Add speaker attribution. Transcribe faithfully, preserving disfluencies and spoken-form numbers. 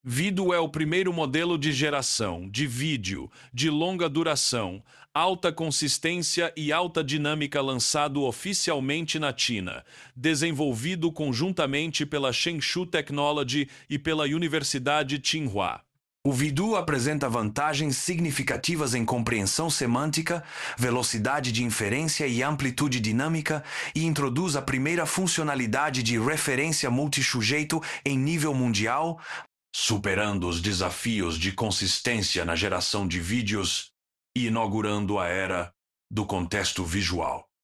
Speaker 1: Vido é o primeiro modelo de geração de vídeo de longa duração, alta consistência e alta dinâmica lançado oficialmente na China, desenvolvido conjuntamente pela Zhengzhou Technology e pela Universidade Tsinghua.
Speaker 2: O Vidu apresenta vantagens significativas em compreensão semântica, velocidade de inferência e amplitude dinâmica e introduz a primeira funcionalidade de referência multisujeito em nível mundial, superando os desafios de consistência na geração de vídeos e inaugurando a era do contexto visual.